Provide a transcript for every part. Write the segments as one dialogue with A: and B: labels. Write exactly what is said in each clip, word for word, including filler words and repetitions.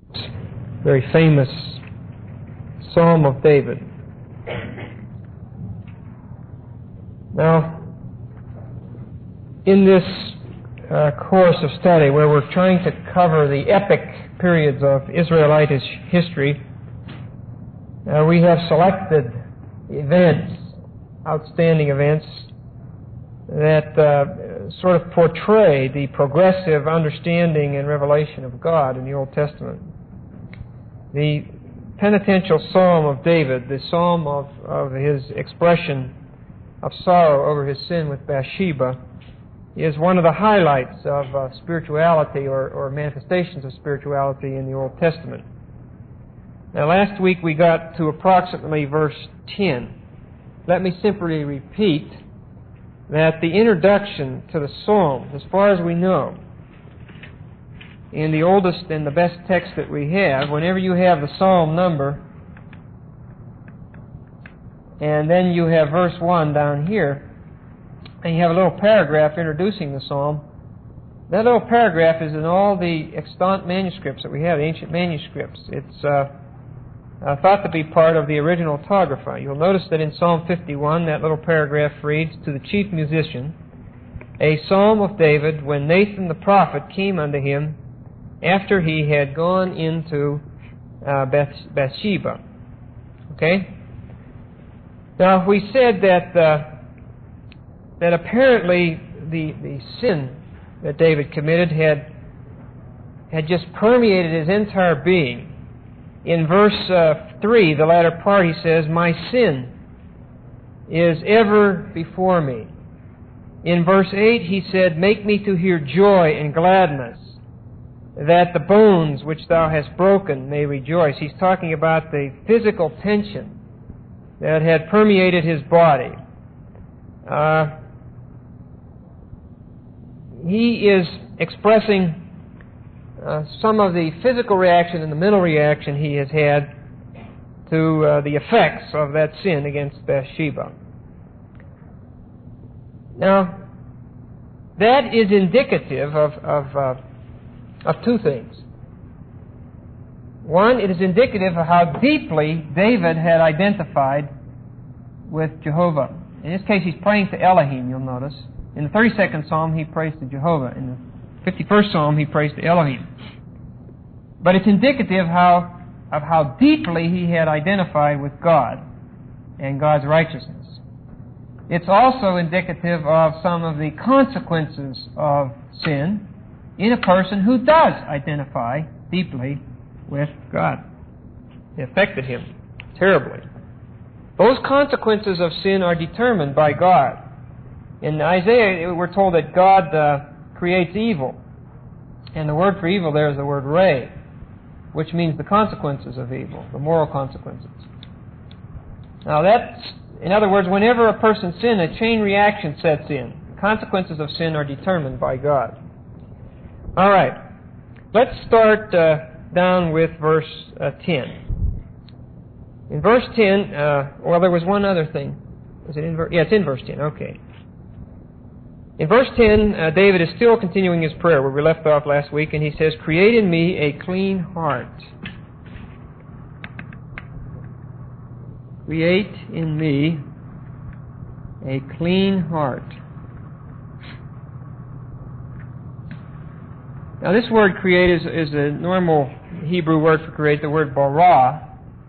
A: very famous Psalm of David. Now, in this uh, course of study where we're trying to cover the epic periods of Israelite history, uh, we have selected events, outstanding events, that uh, sort of portray the progressive understanding and revelation of God in the Old Testament. The penitential Psalm of David, the psalm of, of his expression of sorrow over his sin with Bathsheba, is one of the highlights of uh, spirituality or, or manifestations of spirituality in the Old Testament. Now, last week we got to approximately verse ten. Let me simply repeat that the introduction to the Psalm, as far as we know, in the oldest and the best text that we have, whenever you have the Psalm number, and then you have verse one down here, and you have a little paragraph introducing the Psalm, that little paragraph is in all the extant manuscripts that we have, the ancient manuscripts. It's uh, uh, thought to be part of the original autographa. You'll notice that in Psalm fifty-one, that little paragraph reads, "To the chief musician, a psalm of David, when Nathan the prophet came unto him after he had gone into uh, Bath- Bathsheba." Okay? Now, we said that uh, that apparently the the sin that David committed had had just permeated his entire being. In verse uh, three, the latter part, he says, "My sin is ever before me." In verse eight, he said, "Make me to hear joy and gladness, that the bones which thou hast broken may rejoice." He's talking about the physical tension that had permeated his body. Uh, he is expressing uh, some of the physical reaction and the mental reaction he has had to uh, the effects of that sin against Bathsheba. Now, that is indicative of, of, uh, of two things. One, it is indicative of how deeply David had identified with Jehovah. In this case, he's praying to Elohim, you'll notice. In the thirty-second Psalm, he prays to Jehovah. In the fifty-first Psalm, he prays to Elohim. But it's indicative how, of how deeply he had identified with God and God's righteousness. It's also indicative of some of the consequences of sin in a person who does identify deeply with God. It affected him terribly. Those consequences of sin are determined by God. In Isaiah, we're told that God uh, creates evil. And the word for evil there is the word re, which means the consequences of evil, the moral consequences. Now that's, in other words, whenever a person sins, a chain reaction sets in. The consequences of sin are determined by God. All right. Let's start uh, down with verse uh, ten. In verse ten, uh, well, there was one other thing. Is it in verse? Yeah, it's in verse ten. Okay. In verse ten, uh, David is still continuing his prayer where we left off last week, and he says, "Create in me a clean heart. Create in me a clean heart." Now, this word "create" is, is a normal Hebrew word for create, the word bara.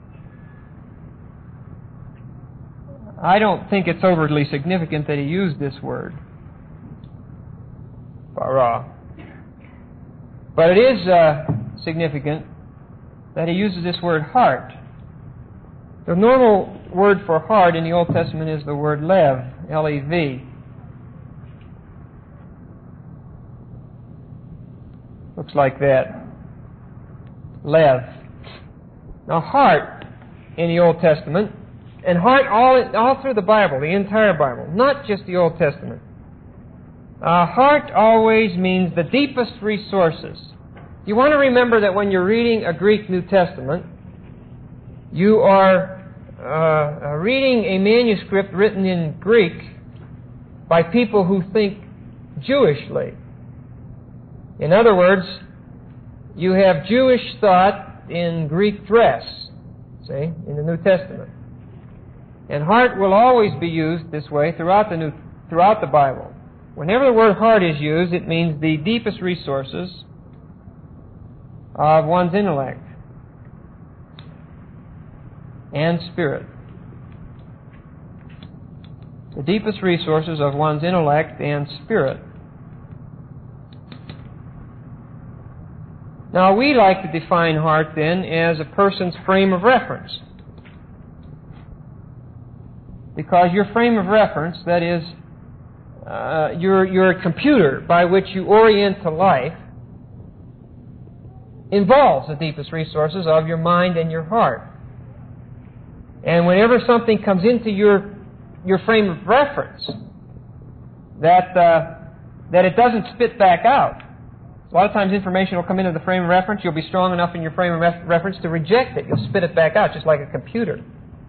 A: I don't think it's overly significant that he used this word, bara. But it is uh, significant that he uses this word heart. The normal word for heart in the Old Testament is the word lev, L E V. Looks like that. Lev. Now, heart in the Old Testament, and heart all, all through the Bible, the entire Bible, not just the Old Testament. Uh, heart always means the deepest resources. You want to remember that when you're reading a Greek New Testament, you are uh, reading a manuscript written in Greek by people who think Jewishly. In other words, you have Jewish thought in Greek dress, see, in the New Testament. And heart will always be used this way throughout the New, throughout the Bible. Whenever the word heart is used, it means the deepest resources of one's intellect and spirit. The deepest resources of one's intellect and spirit. Now, we like to define heart, then, as a person's frame of reference. Because your frame of reference, that is, uh, your, your computer by which you orient to life, involves the deepest resources of your mind and your heart. And whenever something comes into your, your frame of reference, that, uh, that it doesn't spit back out. A lot of times information will come into the frame of reference. You'll be strong enough in your frame of ref- reference to reject it. You'll spit it back out, just like a computer.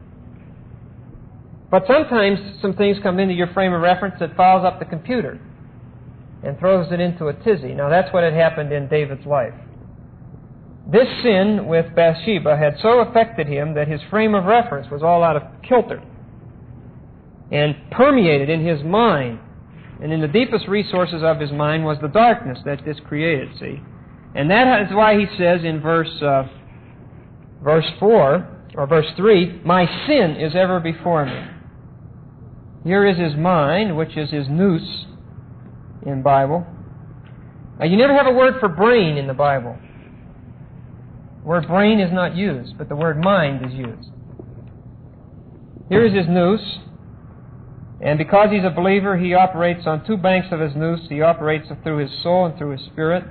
A: But sometimes some things come into your frame of reference that fouls up the computer and throws it into a tizzy. Now, that's what had happened in David's life. This sin with Bathsheba had so affected him that his frame of reference was all out of kilter and permeated in his mind. And in the deepest resources of his mind was the darkness that this created, see. And that is why he says in verse uh, verse four, or verse three, my sin is ever before me. Here is his mind, which is his nous in Bible. Now, you never have a word for brain in the Bible. The word brain is not used, but the word mind is used. Here is his nous. And because he's a believer, he operates on two banks of his nous. He operates through his soul and through his spirit.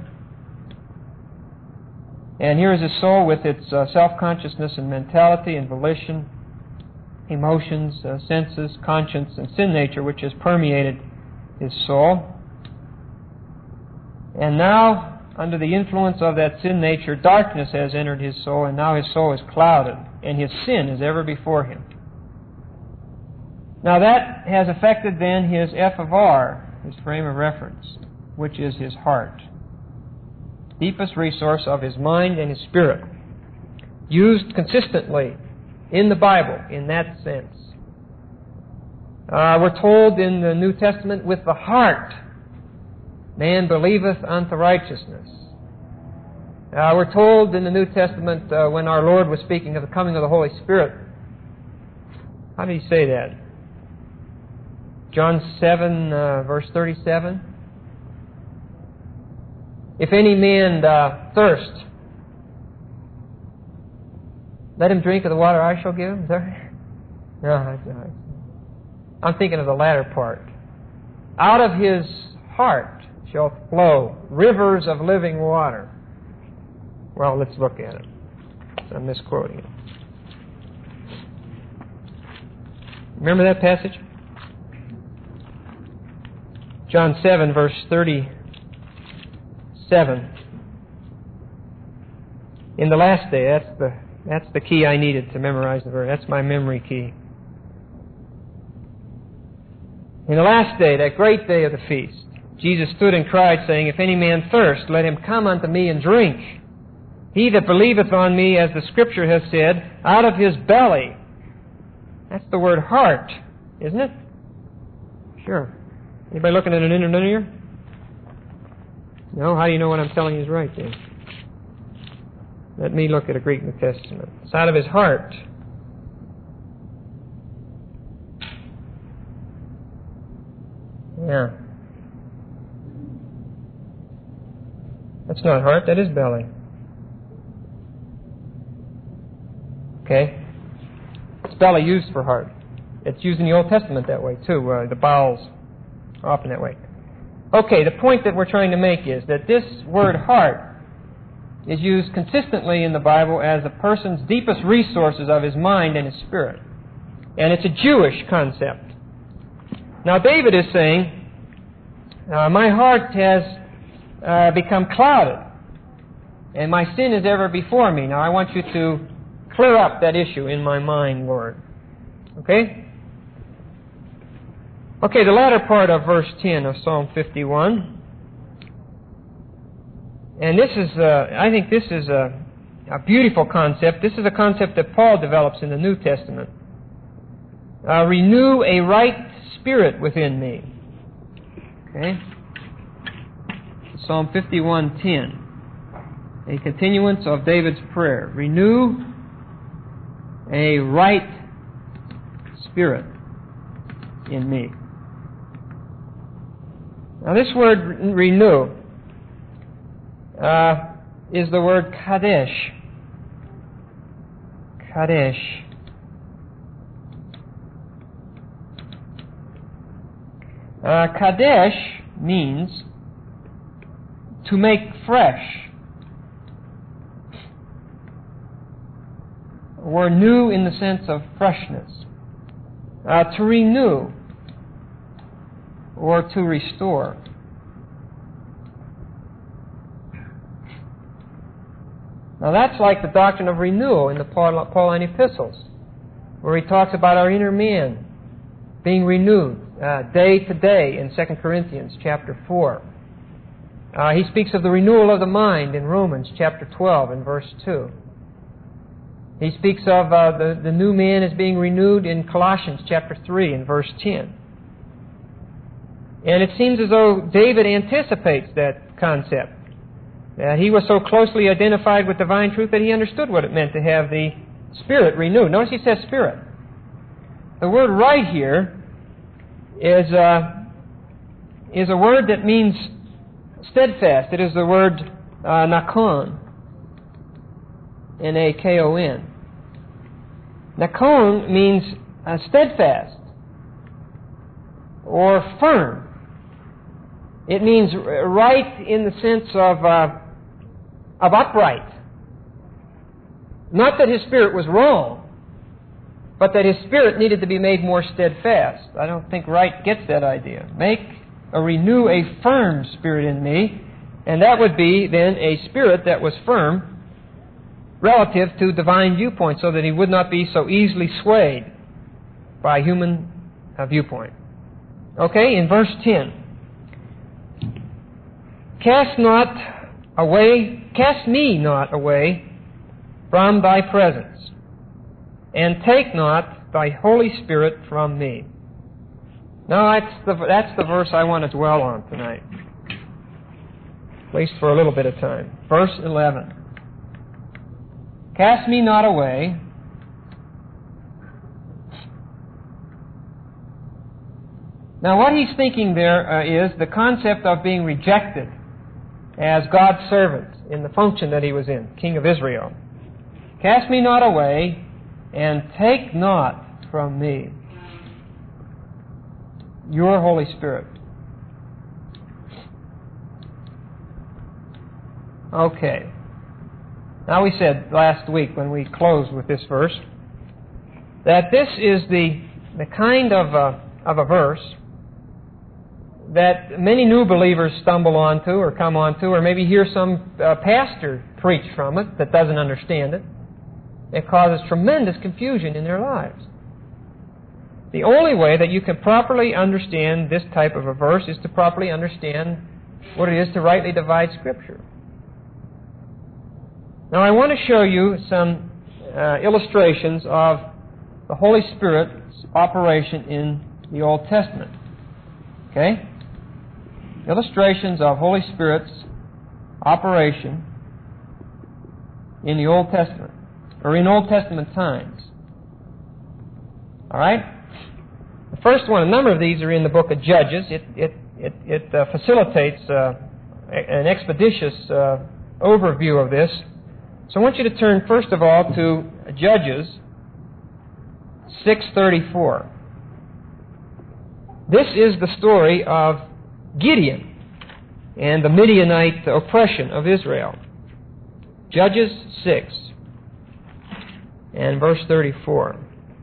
A: And here is his soul with its uh, self-consciousness and mentality and volition, emotions, uh, senses, conscience, and sin nature, which has permeated his soul. And now, under the influence of that sin nature, darkness has entered his soul, and now his soul is clouded, and his sin is ever before him. Now that has affected then his F of R, his frame of reference, which is his heart. Deepest resource of his mind and his spirit. Used consistently in the Bible in that sense. Uh, we're told in the New Testament, with the heart man believeth unto righteousness. Uh, we're told in the New Testament uh, when our Lord was speaking of the coming of the Holy Spirit. How did he say that? John seven, uh, verse thirty-seven. If any man uh, thirst, let him drink of the water I shall give him. Is that right? No, I'm thinking of the latter part. Out of his heart shall flow rivers of living water. Well, let's look at it. I'm misquoting it. Remember that passage? John seven, verse thirty-seven. In the last day, that's the that's the key I needed to memorize the verse. That's my memory key. In the last day, that great day of the feast, Jesus stood and cried, saying, If any man thirst, let him come unto me and drink. He that believeth on me, as the Scripture has said, out of his belly. That's the word heart, isn't it? Sure. Anybody looking at an interlinear? No? How do you know what I'm telling you is right then? Let me look at a Greek New Testament. It's out of his heart. Yeah. That's not heart, that is belly. Okay? It's belly used for heart. It's used in the Old Testament that way too. Uh, the bowels are often that way. Okay, the point that we're trying to make is that this word heart is used consistently in the Bible as a person's deepest resources of his mind and his spirit. And it's a Jewish concept. Now David is saying, uh, my heart has uh, become clouded, and my sin is ever before me. Now I want you to clear up that issue in my mind, Lord. Okay? Okay, the latter part of verse ten of Psalm fifty-one. And this is, uh, I think this is a, a beautiful concept. This is a concept that Paul develops in the New Testament. Uh, renew a right spirit within me. Okay? Psalm fifty-one ten. A continuance of David's prayer. Renew a right spirit in me. Now this word renew uh, is the word kadesh. Kadesh. Uh, kadesh means to make fresh, or new in the sense of freshness. Uh, to renew, or to restore. Now that's like the doctrine of renewal in the Pauline epistles, where he talks about our inner man being renewed uh, day to day in Second Corinthians chapter four. Uh, he speaks of the renewal of the mind in Romans chapter twelve and verse two. He speaks of uh, the, the new man as being renewed in Colossians chapter three and verse ten. And it seems as though David anticipates that concept. Uh, he was so closely identified with divine truth that he understood what it meant to have the spirit renewed. Notice he says spirit. The word right here is, uh, is a word that means steadfast. It is the word uh, nakon. N A K O N. Nakon means uh, steadfast or firm. It means right in the sense of, uh, of upright. Not that his spirit was wrong, but that his spirit needed to be made more steadfast. I don't think Wright gets that idea. Make or renew a firm spirit in me, and that would be then a spirit that was firm relative to divine viewpoint, so that he would not be so easily swayed by human uh, viewpoint. Okay, in verse ten. Cast not away, cast me not away from thy presence, and take not thy Holy Spirit from me. Now that's the, that's the verse I want to dwell on tonight, at least for a little bit of time. Verse eleven. Cast me not away. Now what he's thinking there uh, is the concept of being rejected as God's servant in the function that he was in, King of Israel. Cast me not away, and take not from me your Holy Spirit. Okay. Now we said last week when we closed with this verse that this is the, the kind of a, of a verse that many new believers stumble onto or come onto, or maybe hear some uh, pastor preach from it that doesn't understand it. It causes tremendous confusion in their lives. The only way that you can properly understand this type of a verse is to properly understand what it is to rightly divide Scripture. Now I want to show you some uh, illustrations of the Holy Spirit's operation in the Old Testament. Okay? Illustrations of Holy Spirit's operation in the Old Testament, or in Old Testament times. All right? The first one, a number of these are in the book of Judges. It, it, it, it uh, facilitates uh, an expeditious uh, overview of this. So I want you to turn, first of all, to Judges six thirty-four. This is the story of Gideon and the Midianite oppression of Israel. Judges six and verse thirty-four.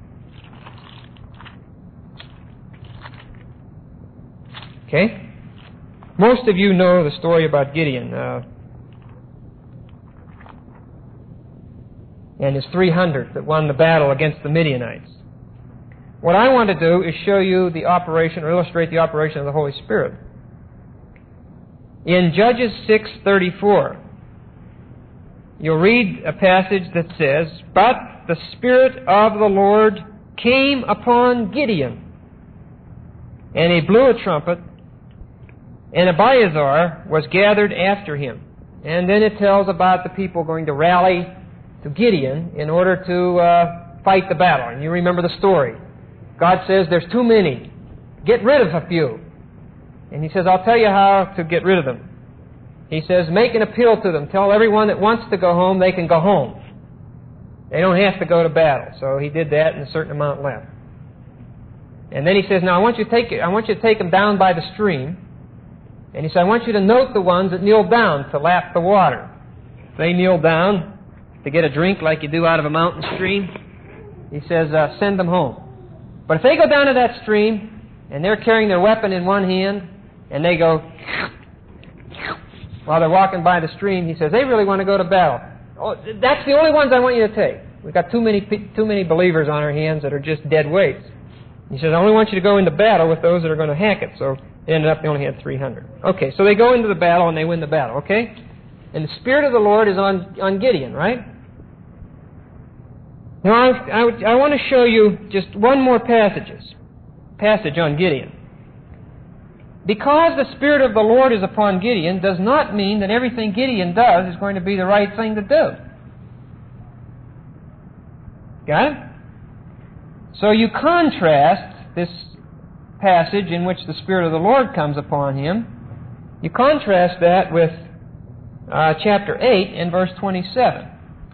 A: Okay? Most of you know the story about Gideon uh, and his three hundred that won the battle against the Midianites. What I want to do is show you the operation, or illustrate the operation of the Holy Spirit. In Judges six thirty-four, you'll read a passage that says, "But the Spirit of the Lord came upon Gideon, and he blew a trumpet, and Abiathar was gathered after him." And then it tells about the people going to rally to Gideon in order to uh, fight the battle. And you remember the story. God says, "There's too many. Get rid of a few." And he says, "I'll tell you how to get rid of them." He says, "Make an appeal to them. Tell everyone that wants to go home they can go home. They don't have to go to battle." So he did that, and a certain amount left. And then he says, "Now I want you to take I want you to take them down by the stream." And he said, "I want you to note the ones that kneel down to lap the water." If they kneel down to get a drink like you do out of a mountain stream, he says, uh, "Send them home." But if they go down to that stream and they're carrying their weapon in one hand and they go while they're walking by the stream, he says, "They really want to go to battle. Oh, that's the only ones I want you to take. We've got too many too many believers on our hands that are just dead weights." He says, "I only want you to go into battle with those that are going to hack it." So it ended up they only had three hundred. Okay, so they go into the battle and they win the battle, okay? And the Spirit of the Lord is on, on Gideon, right? Now, I, I, I want to show you just one more passages, passage on Gideon. Because the Spirit of the Lord is upon Gideon does not mean that everything Gideon does is going to be the right thing to do. Got it? So you contrast this passage in which the Spirit of the Lord comes upon him, you contrast that with uh, chapter eight and verse twenty-seven.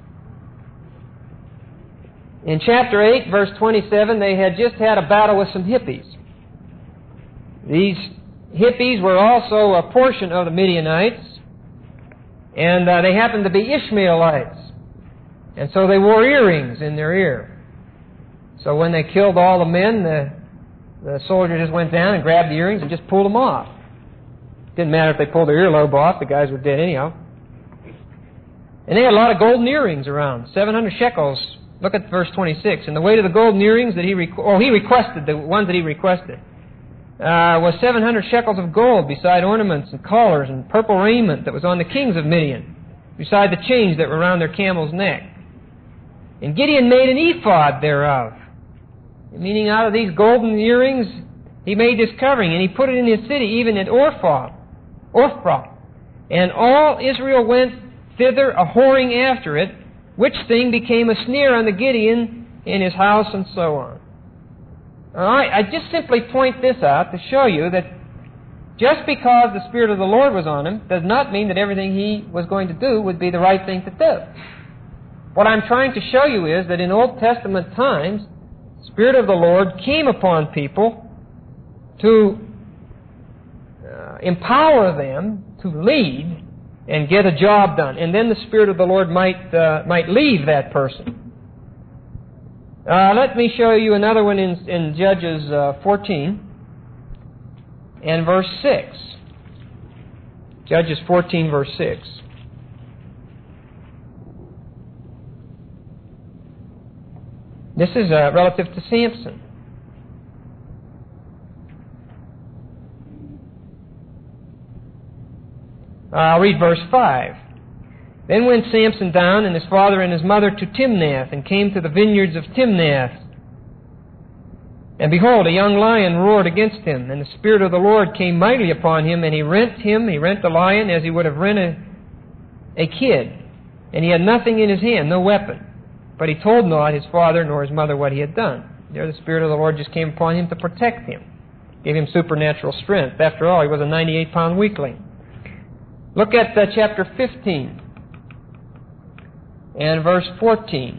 A: In chapter eight, verse twenty-seven, they had just had a battle with some hippies. These hippies were also a portion of the Midianites, and uh, they happened to be Ishmaelites. And so they wore earrings in their ear. So when they killed all the men, the, the soldier just went down and grabbed the earrings and just pulled them off. Didn't matter if they pulled their earlobe off, the guys were dead anyhow. And they had a lot of golden earrings around, seven hundred shekels. Look at verse twenty-six. And the weight of the golden earrings that he requ- oh, he requested, the ones that he requested, uh, was seven hundred shekels of gold, beside ornaments and collars and purple raiment that was on the kings of Midian, beside the chains that were around their camel's neck. And Gideon made an ephod thereof, meaning out of these golden earrings he made this covering, and he put it in his city, even at Orphah. Orphah. And all Israel went thither a-whoring after it, which thing became a snare unto Gideon in his house, and so on. All right, I just simply point this out to show you that just because the Spirit of the Lord was on him does not mean that everything he was going to do would be the right thing to do. What I'm trying to show you is that in Old Testament times, the Spirit of the Lord came upon people to uh, empower them to lead and get a job done. And then the Spirit of the Lord might uh, might leave that person. Uh, let me show you another one in, in Judges uh, fourteen and verse six. Judges fourteen, verse six. This is uh, relative to Samson. Uh, I'll read verse five. Then went Samson down, and his father and his mother, to Timnath, and came to the vineyards of Timnath. And behold, a young lion roared against him, and the Spirit of the Lord came mightily upon him, and he rent him, he rent the lion as he would have rent a, a kid. And he had nothing in his hand, no weapon. But he told not his father nor his mother what he had done. There the Spirit of the Lord just came upon him to protect him. Gave him supernatural strength. After all, he was a ninety-eight pound weakling. Look at uh, chapter fifteen and verse fourteen.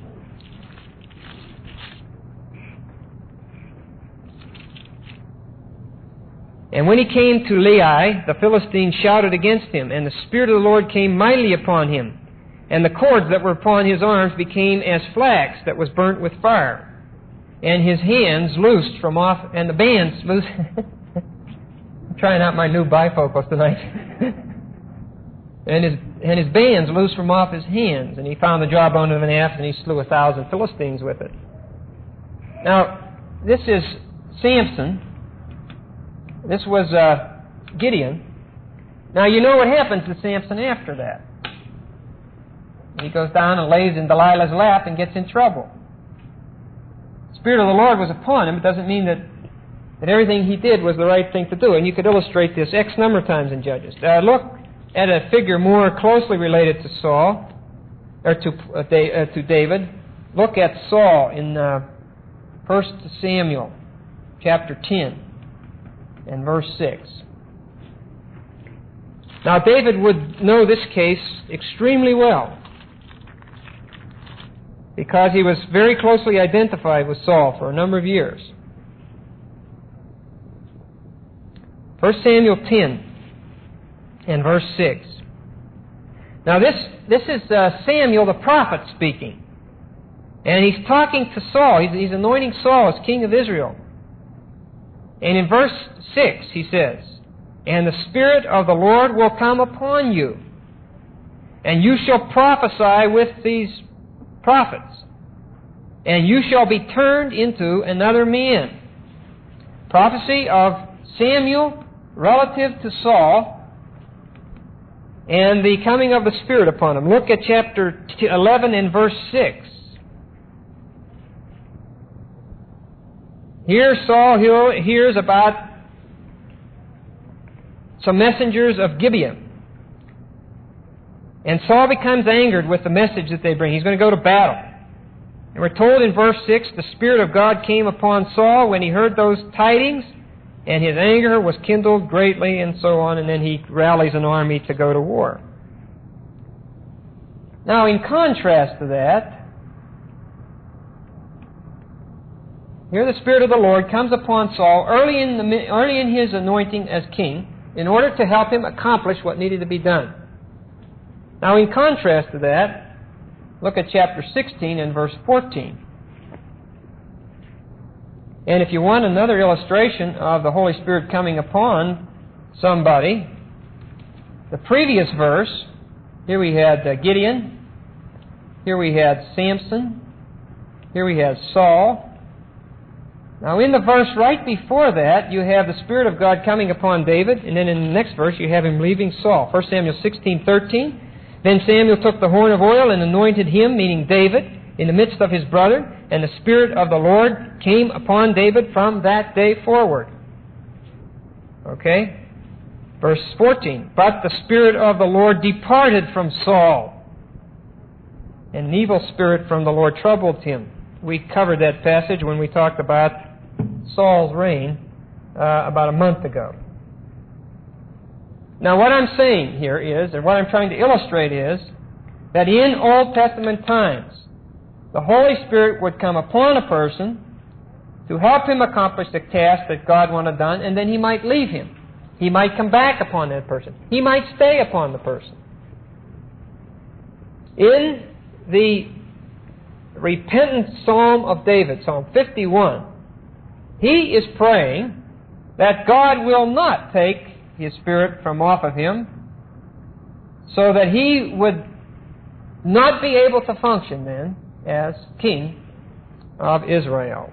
A: And when he came to Lehi, the Philistines shouted against him, and the Spirit of the Lord came mightily upon him. And the cords that were upon his arms became as flax that was burnt with fire. And his hands loosed from off, and the bands loosed. I'm trying out my new bifocals tonight. and his and his bands loosed from off his hands, and he found the jawbone of an ass, and he slew a thousand Philistines with it. Now, this is Samson. This was uh, Gideon. Now, you know what happened to Samson after that. He goes down and lays in Delilah's lap and gets in trouble. The Spirit of the Lord was upon him. It doesn't mean that, that everything he did was the right thing to do. And you could illustrate this X number of times in Judges. Uh, look at a figure more closely related to Saul, or to, uh, da- uh, to David. Look at Saul in uh, First Samuel chapter ten and verse six. Now, David would know this case extremely well because he was very closely identified with Saul for a number of years. First Samuel ten and verse six. Now, this, this is uh, Samuel the prophet speaking. And he's talking to Saul. He's, he's anointing Saul as king of Israel. And in verse six, he says, "And the Spirit of the Lord will come upon you, and you shall prophesy with these prophets, and you shall be turned into another man." Prophecy of Samuel relative to Saul and the coming of the Spirit upon him. Look at chapter eleven and verse six. Here Saul hears about some messengers of Gibeon. And Saul becomes angered with the message that they bring. He's going to go to battle. And we're told in verse six, the Spirit of God came upon Saul when he heard those tidings, and his anger was kindled greatly, and so on, and then he rallies an army to go to war. Now, in contrast to that, here the Spirit of the Lord comes upon Saul early in, the, early in his anointing as king in order to help him accomplish what needed to be done. Now, in contrast to that, look at chapter sixteen and verse fourteen. And if you want another illustration of the Holy Spirit coming upon somebody, the previous verse, here we had uh, Gideon, here we had Samson, here we had Saul. Now, in the verse right before that, you have the Spirit of God coming upon David, and then in the next verse, you have him leaving Saul. First Samuel sixteen thirteen. "Then Samuel took the horn of oil and anointed him," meaning David, "in the midst of his brethren, and the Spirit of the Lord came upon David from that day forward." Okay? Verse fourteen. "But the Spirit of the Lord departed from Saul, and an evil spirit from the Lord troubled him." We covered that passage when we talked about Saul's reign uh, about a month ago. Now, what I'm saying here is, and what I'm trying to illustrate is, that in Old Testament times, the Holy Spirit would come upon a person to help him accomplish the task that God wanted done, and then he might leave him. He might come back upon that person. He might stay upon the person. In the repentant Psalm of David, Psalm fifty-one, he is praying that God will not take His Spirit from off of him so that he would not be able to function then as king of Israel.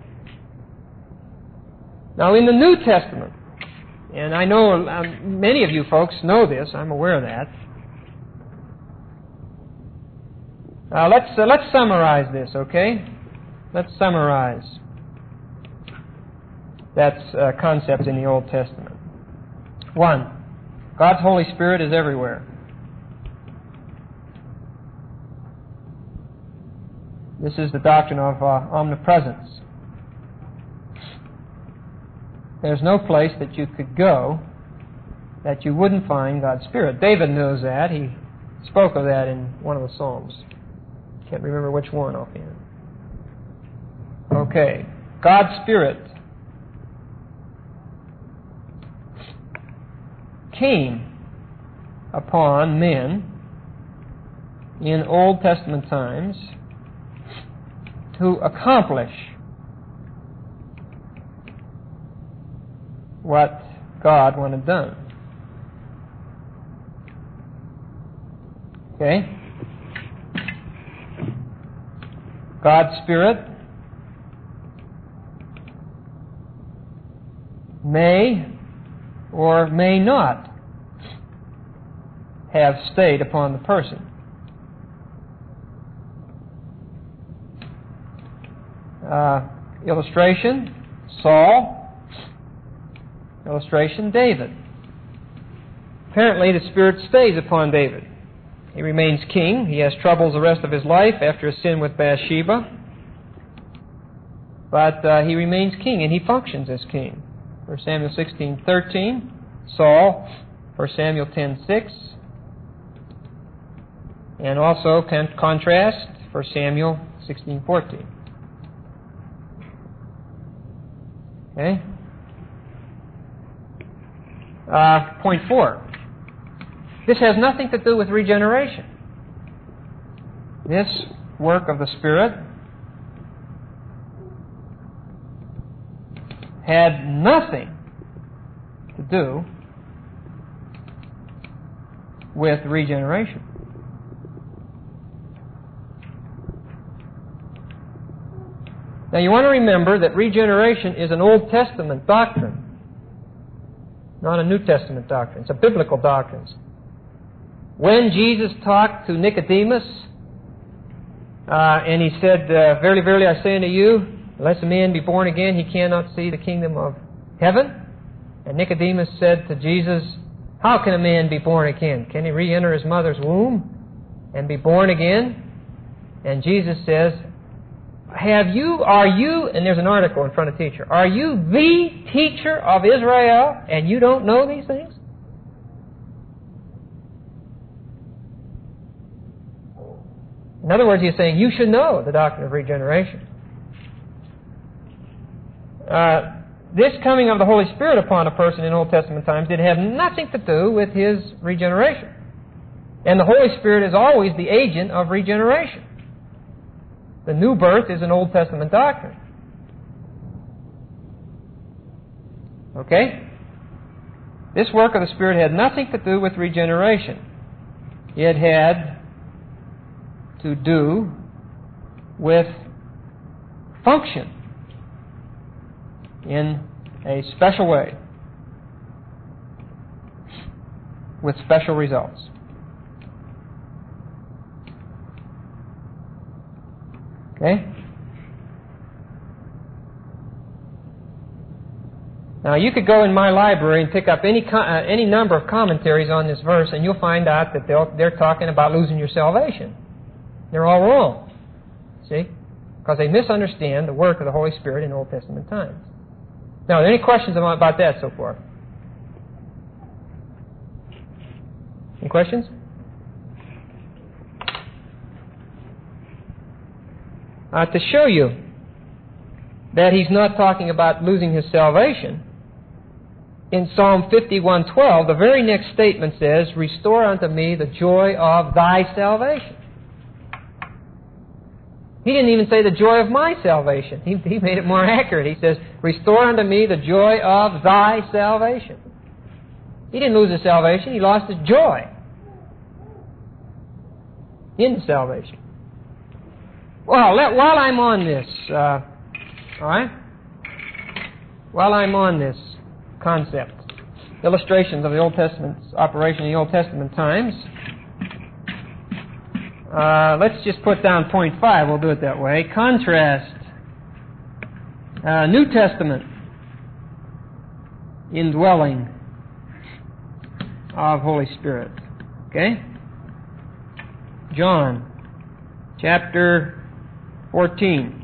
A: Now, in the New Testament, and I know um, many of you folks know this, I'm aware of that. Uh, let's uh, let's summarize this, okay? Let's summarize that uh, concept in the Old Testament. One, God's Holy Spirit is everywhere. This is the doctrine of uh, omnipresence. There's no place that you could go that you wouldn't find God's Spirit. David knows that. He spoke of that in one of the Psalms. Can't remember which one offhand. Okay. God's Spirit came upon men in Old Testament times to accomplish what God wanted done. Okay? God's Spirit may or may not have stayed upon the person. Uh, illustration, Saul. Illustration, David. Apparently the Spirit stays upon David. He remains king. He has troubles the rest of his life after his sin with Bathsheba. But uh, he remains king, and he functions as king. First Samuel sixteen thirteen, Saul. First Samuel ten six. And also, con- contrast, First Samuel sixteen fourteen. Okay? Uh, point four. This has nothing to do with regeneration. This work of the Spirit had nothing to do with regeneration. Now you want to remember that regeneration is an Old Testament doctrine, not a New Testament doctrine. It's a biblical doctrine. When Jesus talked to Nicodemus, uh, and he said, uh, Verily, verily, I say unto you, unless a man be born again, he cannot see the kingdom of heaven. And Nicodemus said to Jesus, How can a man be born again? Can he re-enter his mother's womb and be born again? And Jesus says, Have you, are you, and there's an article in front of teacher, are you the teacher of Israel and you don't know these things? In other words, he's saying you should know the doctrine of regeneration. Uh, this coming of the Holy Spirit upon a person in Old Testament times did have nothing to do with his regeneration. And the Holy Spirit is always the agent of regeneration. The new birth is an Old Testament doctrine. Okay? This work of the Spirit had nothing to do with regeneration. It had to do with function in a special way with special results. Okay? Now you could go in my library and pick up any uh, any number of commentaries on this verse, and you'll find out that they'll, they're talking about losing your salvation. They're all wrong. See? Because they misunderstand the work of the Holy Spirit in Old Testament times. Now, are there any questions about that so far? Any questions? Uh, to show you that he's not talking about losing his salvation, in Psalm fifty-one twelve, the very next statement says, Restore unto me the joy of thy salvation. He didn't even say the joy of my salvation. He, he made it more accurate. He says, Restore unto me the joy of thy salvation. He didn't lose his salvation. He lost his joy in salvation. Well, let, while I'm on this, uh, all right? While I'm on this concept, illustrations of the Old Testament's operation in the Old Testament times, Uh, let's just put down point five. We'll do it that way. Contrast uh, New Testament indwelling of Holy Spirit. Okay? John chapter fourteen,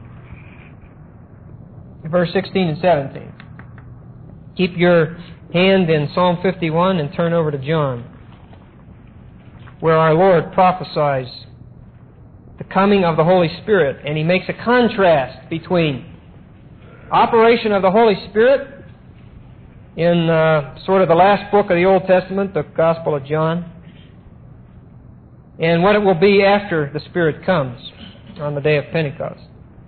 A: verse sixteen and seventeen. Keep your hand in Psalm fifty-one and turn over to John, where our Lord prophesies the coming of the Holy Spirit, and he makes a contrast between operation of the Holy Spirit in uh, sort of the last book of the Old Testament, the Gospel of John, and what it will be after the Spirit comes on the day of Pentecost.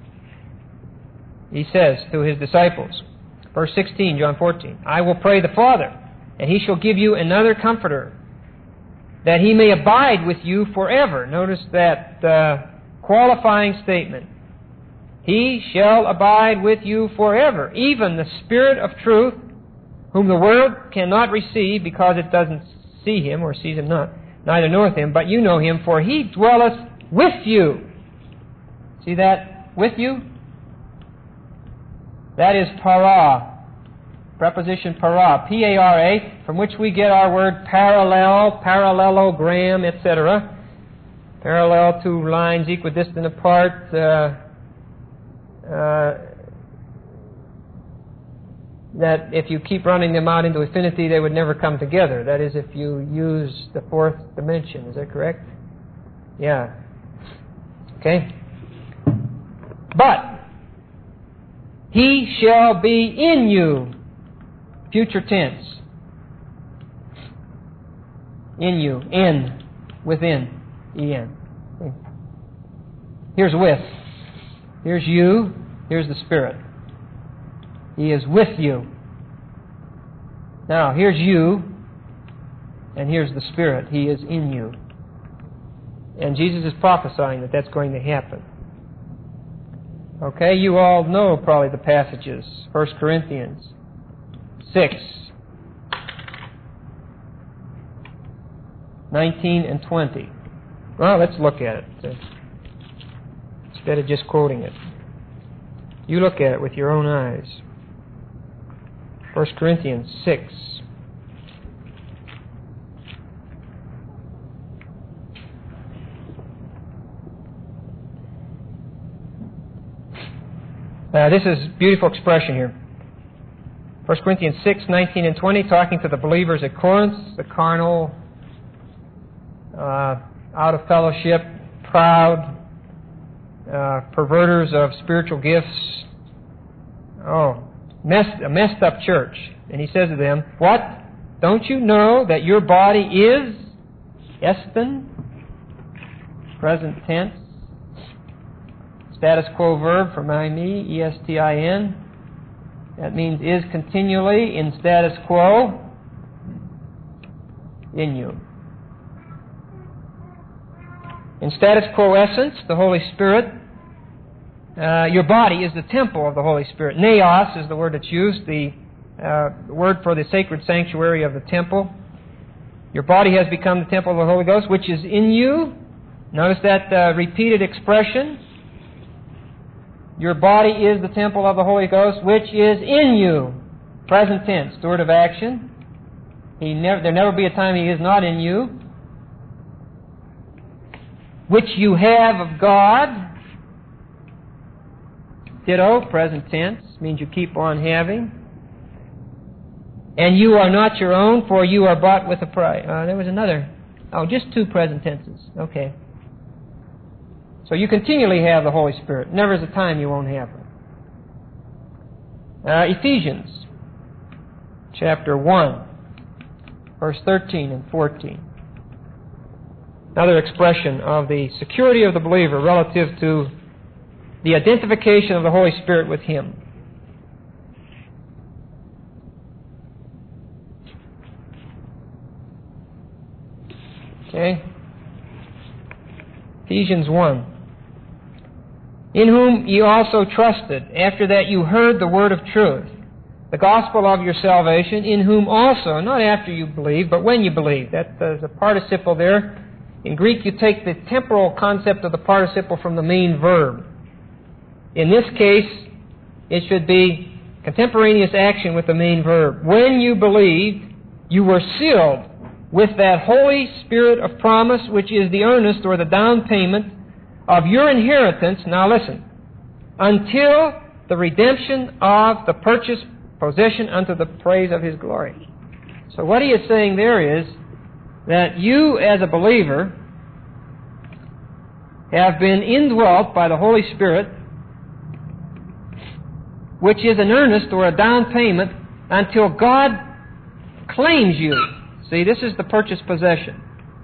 A: He says to his disciples, verse sixteen, John fourteen, I will pray the Father, and he shall give you another Comforter, that he may abide with you forever. Notice that uh, qualifying statement. He shall abide with you forever, even the Spirit of truth, whom the world cannot receive, because it doesn't see him, or sees him not, neither knoweth him, but you know him, for he dwelleth with you. See that? With you? That is para. Preposition para. P A R A, from which we get our word parallel, parallelogram, et cetera. Parallel to lines equidistant apart. Uh, uh, that if you keep running them out into infinity, they would never come together. That is, if you use the fourth dimension. Is that correct? Yeah. Okay. But he shall be in you. Future tense. In you. In. Within. En. Here's with. Here's you. Here's the Spirit. He is with you. Now, here's you, and here's the Spirit. He is in you. And Jesus is prophesying that that's going to happen. Okay, you all know probably the passages. First Corinthians six, nineteen and twenty. Well, let's look at it instead of just quoting it. You look at it with your own eyes. First Corinthians six. Uh, this is a beautiful expression here. First Corinthians six, nineteen and twenty, talking to the believers at Corinth, the carnal, uh, out of fellowship, proud, uh, perverters of spiritual gifts. Oh, messed, a messed up church. And he says to them, what? Don't you know that your body is estin? Present tense. Status quo verb from I, me, E S T I N. That means is continually in status quo in you. In status quo essence, the Holy Spirit, uh, your body is the temple of the Holy Spirit. Naos is the word that's used, the uh, word for the sacred sanctuary of the temple. Your body has become the temple of the Holy Ghost, which is in you. Notice that uh, repeated expression. Your body is the temple of the Holy Ghost, which is in you. Present tense, steward of action. He never, there never be a time He is not in you. Which you have of God. Ditto, present tense, means you keep on having. And you are not your own, for you are bought with a price. Uh, there was another. Oh, just two present tenses. Okay. So you continually have the Holy Spirit. Never is a time you won't have Him. Uh, Ephesians chapter one, verse thirteen and fourteen. Another expression of the security of the believer relative to the identification of the Holy Spirit with Him. Okay? Ephesians one. In whom ye also trusted, after that you heard the word of truth, the gospel of your salvation, in whom also, not after you believed, but when you believed. That there's a participle there. In Greek, you take the temporal concept of the participle from the main verb. In this case, it should be contemporaneous action with the main verb. When you believed, you were sealed with that Holy Spirit of promise, which is the earnest or the down payment of your inheritance, now listen, until the redemption of the purchased possession unto the praise of His glory. So what he is saying there is that you as a believer have been indwelt by the Holy Spirit, which is an earnest or a down payment until God claims you. See, this is the purchased possession.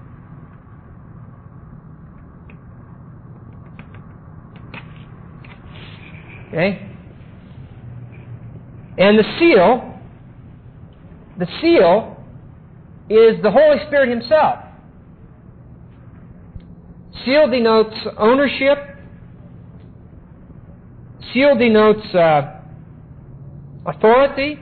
A: Okay? And the seal, the seal is the Holy Spirit Himself. Seal denotes ownership. Seal denotes uh, authority.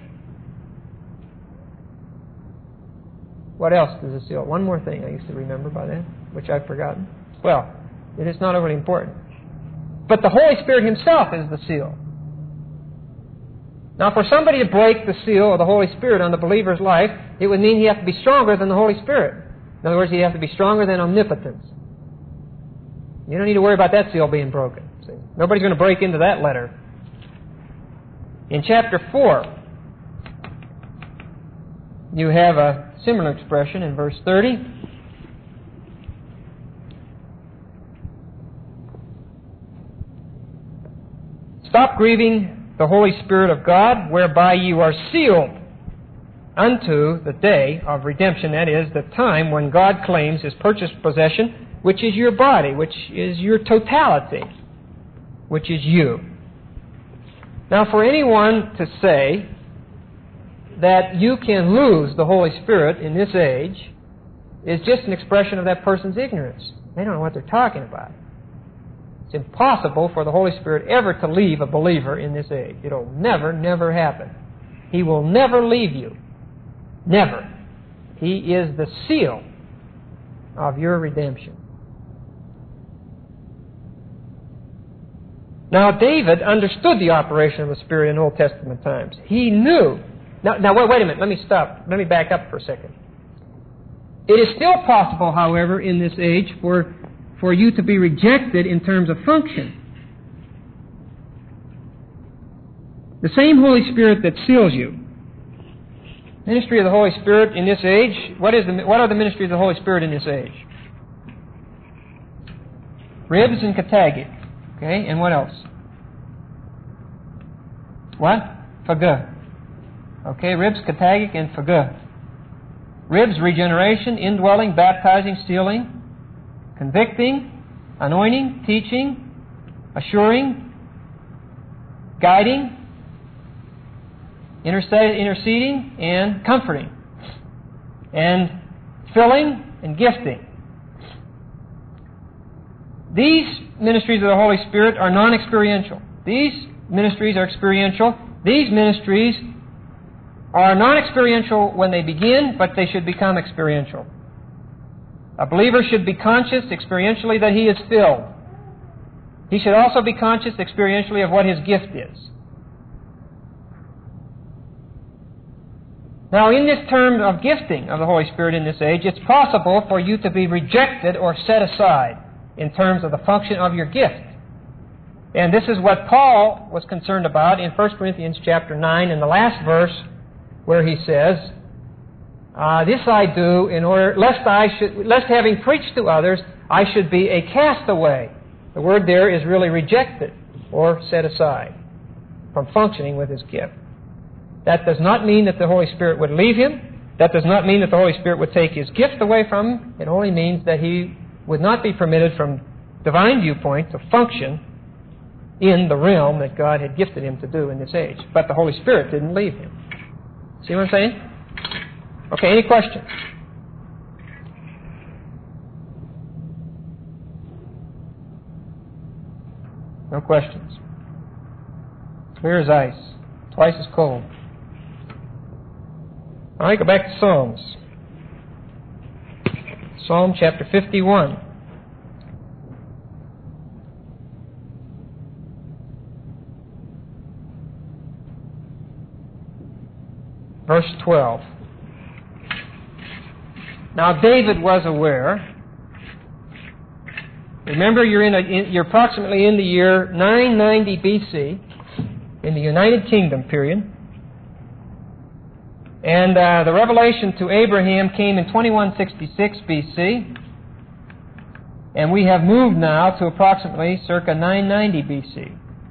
A: What else does a seal? One more thing I used to remember by then, which I've forgotten. Well, it is not overly important. But the Holy Spirit Himself is the seal. Now, for somebody to break the seal of the Holy Spirit on the believer's life, it would mean he has to be stronger than the Holy Spirit. In other words, he'd have to be stronger than omnipotence. You don't need to worry about that seal being broken. See? Nobody's going to break into that letter. In chapter four, you have a similar expression in verse thirty. Stop grieving the Holy Spirit of God, whereby you are sealed unto the day of redemption. That is, the time when God claims His purchased possession, which is your body, which is your totality, which is you. Now, for anyone to say that you can lose the Holy Spirit in this age is just an expression of that person's ignorance. They don't know what they're talking about. It's impossible for the Holy Spirit ever to leave a believer in this age. It'll never, never happen. He will never leave you. Never. He is the seal of your redemption. Now, David understood the operation of the Spirit in Old Testament times. He knew. Now, now wait, wait a minute. Let me stop. Let me back up for a second. It is still possible, however, in this age for, for you to be rejected in terms of function. The same Holy Spirit that seals you. Ministry of the Holy Spirit in this age. What is the, what are the ministries of the Holy Spirit in this age? Ribs and katagic. Okay, and what else? What? Phagah. Okay, ribs, katagic, and phagah. Ribs, regeneration, indwelling, baptizing, sealing, convicting, anointing, teaching, assuring, guiding, interceding, and comforting, and filling and gifting. These ministries of the Holy Spirit are non-experiential. These ministries are experiential. These ministries are non-experiential when they begin, but they should become experiential. A believer should be conscious experientially that he is filled. He should also be conscious experientially of what his gift is. Now, in this term of gifting of the Holy Spirit in this age, it's possible for you to be rejected or set aside in terms of the function of your gift. And this is what Paul was concerned about in First Corinthians chapter nine, in the last verse, where he says, uh, this I do in order, lest I should, lest having preached to others, I should be a castaway. The word there is really rejected or set aside from functioning with his gift. That does not mean that the Holy Spirit would leave him. That does not mean that the Holy Spirit would take his gift away from him. It only means that he would not be permitted from divine viewpoint to function in the realm that God had gifted him to do in this age. But the Holy Spirit didn't leave him. See what I'm saying? Okay, any questions? No questions. Clear as ice. Twice as cold. All right, go back to Psalms. Psalm chapter fifty-one. Verse twelve. Now David was aware. Remember, you're in, a, in you're approximately in the year nine ninety B C, in the United Kingdom period. And uh, the revelation to Abraham came in twenty-one sixty-six B C. And we have moved now to approximately circa nine ninety B C.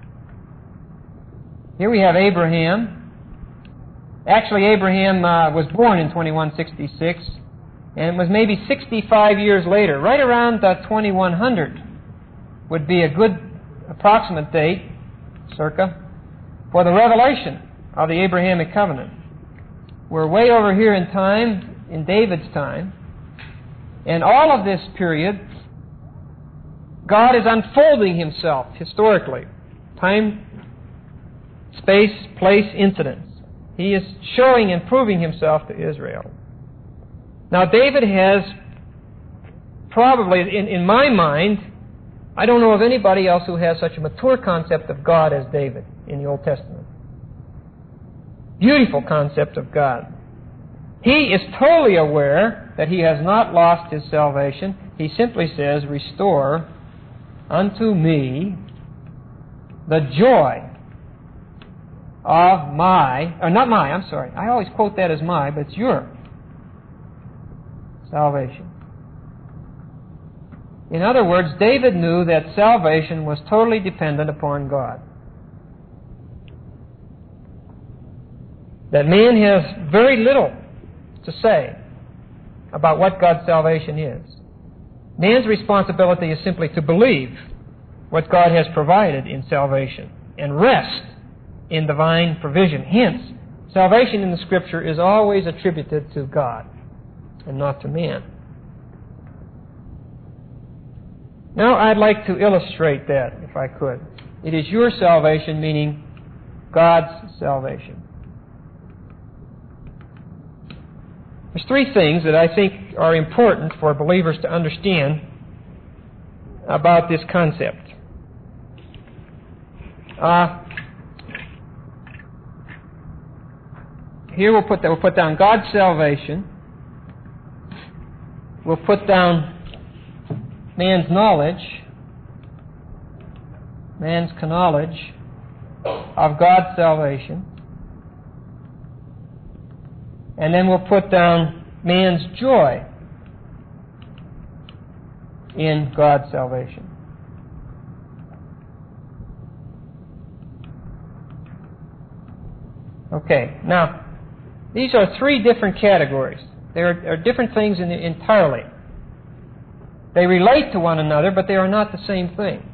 A: Here we have Abraham. Actually, Abraham uh, was born in twenty-one sixty-six, and it was maybe sixty-five years later, right around uh, twenty-one hundred would be a good approximate date, circa, for the revelation of the Abrahamic covenant. We're way over here in time, in David's time, and all of this period, God is unfolding himself historically. Time, space, place, incidents. He is showing and proving himself to Israel. Now, David has probably, in, in my mind, I don't know of anybody else who has such a mature concept of God as David in the Old Testament. beautiful concept of God. He is totally aware that he has not lost his salvation. He simply says, "Restore unto me the joy of my," or not my, I'm sorry. I always quote that as my, but it's your salvation. In other words, David knew that salvation was totally dependent upon God. That man has very little to say about what God's salvation is. Man's responsibility is simply to believe what God has provided in salvation and rest in divine provision. Hence, salvation in the Scripture is always attributed to God and not to man. Now I'd like to illustrate that, if I could. It is your salvation, meaning God's salvation. There's three things that I think are important for believers to understand about this concept. Uh, here we'll put that, we'll put down God's salvation. We'll put down man's knowledge, man's knowledge of God's salvation. And then we'll put down man's joy in God's salvation. Okay, now, these are three different categories. There are, are different things in the, entirely. They relate to one another, but they are not the same thing.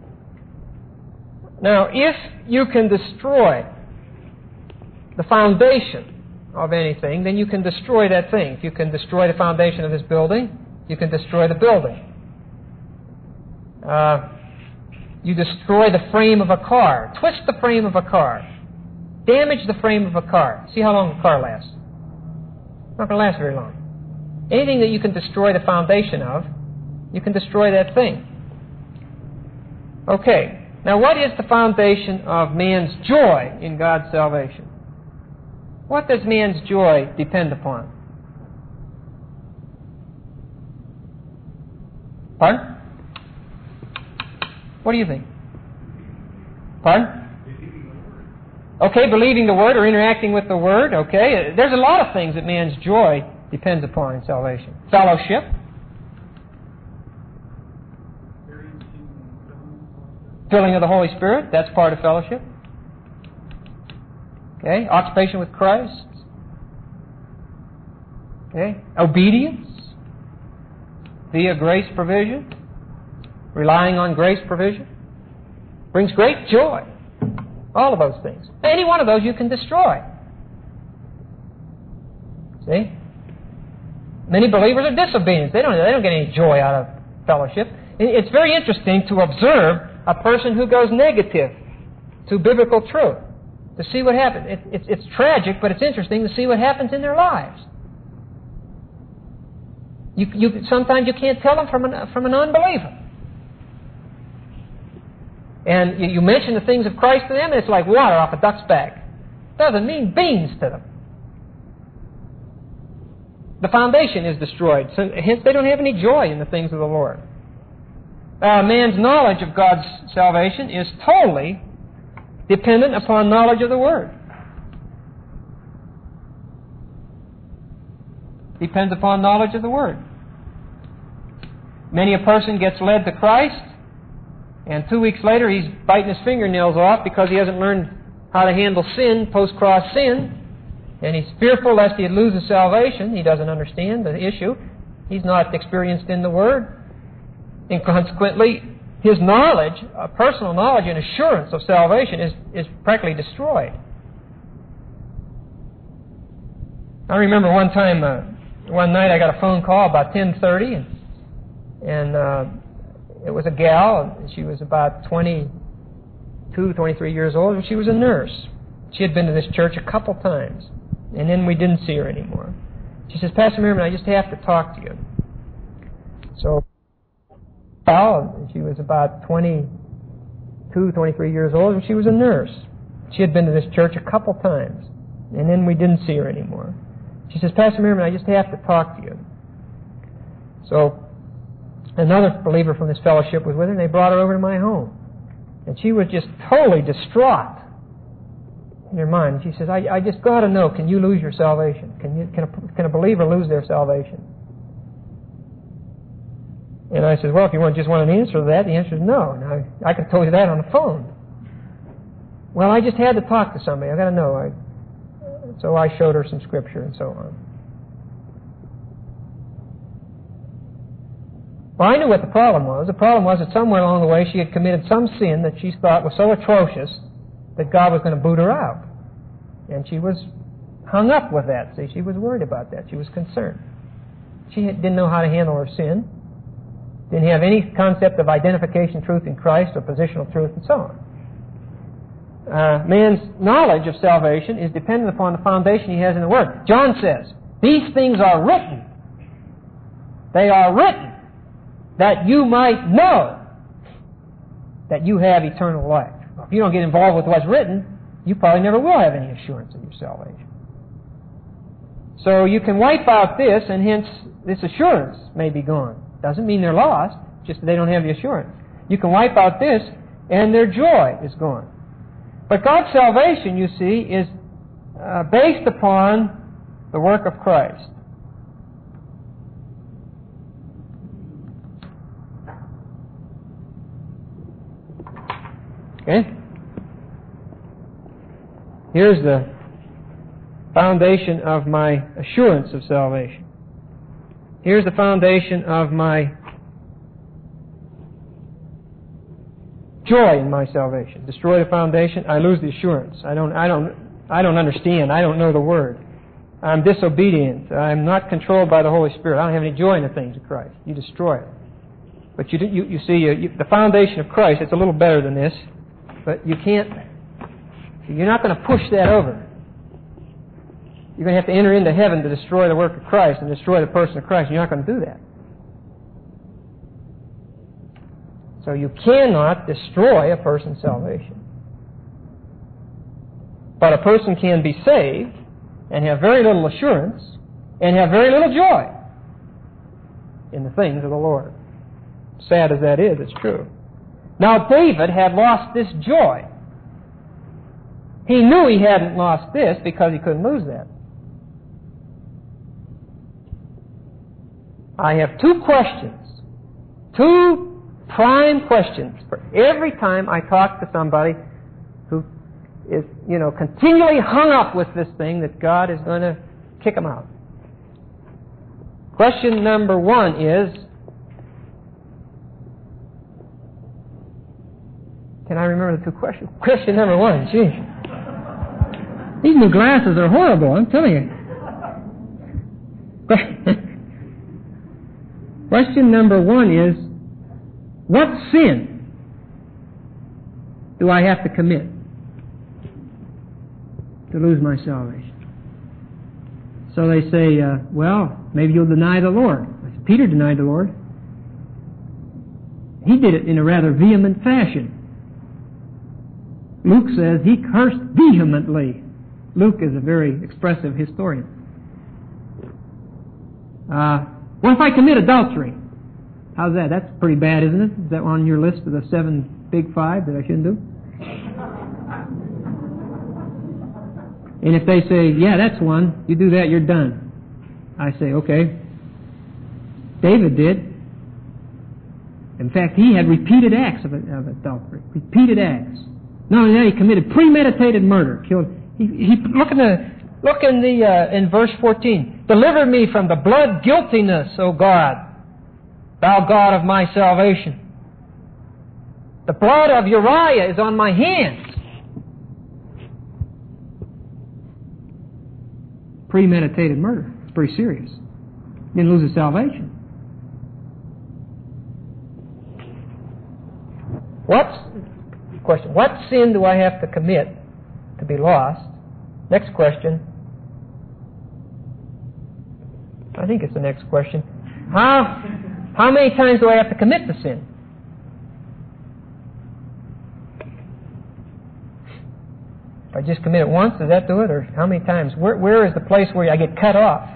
A: Now, if you can destroy the foundation of anything, then you can destroy that thing. If you can destroy the foundation of this building, you can destroy the building. Uh, you destroy the frame of a car, twist the frame of a car, damage the frame of a car. See how long a car lasts. It's not going to last very long. Anything that you can destroy the foundation of, you can destroy that thing. Okay, now what is the foundation of man's joy in God's salvation? What does man's joy depend upon? Pardon? What do you think? Pardon? Okay, believing the Word or interacting with the Word. Okay, there's a lot of things that man's joy depends upon in salvation. Fellowship. Filling of the Holy Spirit, that's part of fellowship. Okay, occupation with Christ. Okay, obedience via grace provision, relying on grace provision, brings great joy. All of those things. Any one of those you can destroy. See? Many believers are disobedient. They don't, they don't get any joy out of fellowship. It's very interesting to observe a person who goes negative to biblical truth, to see what happens. It, it's, it's tragic, but it's interesting to see what happens in their lives. You, you, sometimes you can't tell them from an, from an unbeliever. And you, you mention the things of Christ to them, and it's like water off a duck's back. Doesn't mean beans to them. The foundation is destroyed, so hence they don't have any joy in the things of the Lord. Uh, man's knowledge of God's salvation is totally dependent upon knowledge of the Word. Depends upon knowledge of the Word. Many a person gets led to Christ, and two weeks later he's biting his fingernails off because he hasn't learned how to handle sin, post-cross sin, and he's fearful lest he loses salvation. He doesn't understand the issue. He's not experienced in the Word. And consequently, his knowledge, uh, personal knowledge and assurance of salvation is, is practically destroyed. I remember one time, uh, one night I got a phone call about ten thirty, and, and uh, it was a gal. She was about twenty-two, twenty-three years old, and she was a nurse. She had been to this church a couple times, and then we didn't see her anymore. She says, "Pastor Merriman, I just have to talk to you." So, she was about twenty-two, twenty-three years old, and she was a nurse. She had been to this church a couple times, And then we didn't see her anymore. She says, Pastor Merriman, I just have to talk to you. So another believer from this fellowship was with her, and they brought her over to my home. And she was just totally distraught in her mind. And she says, I, I just got to know, can you lose your salvation? Can, you, can, a, can a believer lose their salvation? And I said, well, if you want, just want an answer to that, the answer is no. And I, I could have told you that on the phone. Well, I just had to talk to somebody. I've got to know. I, so I showed her some scripture and so on. Well, I knew what the problem was. The problem was that somewhere along the way she had committed some sin that she thought was so atrocious that God was going to boot her out. And she was hung up with that. See, she was worried about that. She was concerned. She didn't know how to handle her sin. Didn't have any concept of identification truth in Christ or positional truth and so on. Uh, man's knowledge of salvation is dependent upon the foundation he has in the Word. John says, these things are written. They are written that you might know that you have eternal life. If you don't get involved with what's written, you probably never will have any assurance of your salvation. So you can wipe out this, and hence this assurance may be gone. Doesn't mean they're lost, just that they don't have the assurance. You can wipe out this, and their joy is gone. But God's salvation, you see, is uh, based upon the work of Christ. Okay? Here's the foundation of my assurance of salvation. Here's the foundation of my joy in my salvation. Destroy the foundation, I lose the assurance. I don't, I don't, I don't understand. I don't know the Word. I'm disobedient. I'm not controlled by the Holy Spirit. I don't have any joy in the things of Christ. You destroy it. But you, you, you see, you, you, the foundation of Christ, it's a little better than this, but you can't, you're not going to push that over. You're going to have to enter into heaven to destroy the work of Christ and destroy the person of Christ. You're not going to do that. So you cannot destroy a person's salvation. But a person can be saved and have very little assurance and have very little joy in the things of the Lord. Sad as that is, it's true. Now David had lost this joy. He knew he hadn't lost this because he couldn't lose that. I have two questions. Two prime questions for every time I talk to somebody who is, you know, continually hung up with this thing that God is going to kick them out. Question number one is, can I remember the two questions? Question number one, gee. These new glasses are horrible, I'm telling you. Question number one is, what sin do I have to commit to lose my salvation? So they say, uh, well, maybe you'll deny the Lord. Peter denied the Lord. He did it in a rather vehement fashion. Luke says he cursed vehemently. Luke is a very expressive historian. Uh, what if I commit adultery? How's that? That's pretty bad, isn't it? Is that on your list of the seven big five that I shouldn't do? And if they say, yeah, that's one, you do that, you're done. I say, okay. David did. In fact, he had repeated acts of, of adultery. Repeated acts. Not only that, he committed premeditated murder. Killed. He, he look in the look in the uh, in verse fourteen. Deliver me from the blood guiltiness, O God, Thou God of my salvation. The blood of Uriah is on my hands. Premeditated murder. It's pretty serious. He didn't lose his salvation. What's question? What sin do I have to commit to be lost? Next question. I think it's the next question. How how many times do I have to commit the sin? If I just commit it once, does that do it? Or how many times? Where, where is the place where I get cut off?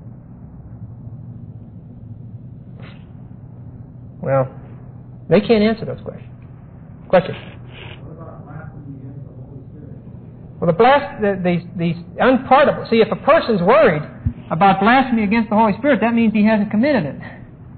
A: Well, they can't answer those questions. Question? Well, the, blas- the, the, the unpardonable. See, if a person's worried about blasphemy against the Holy Spirit, that means he hasn't committed it.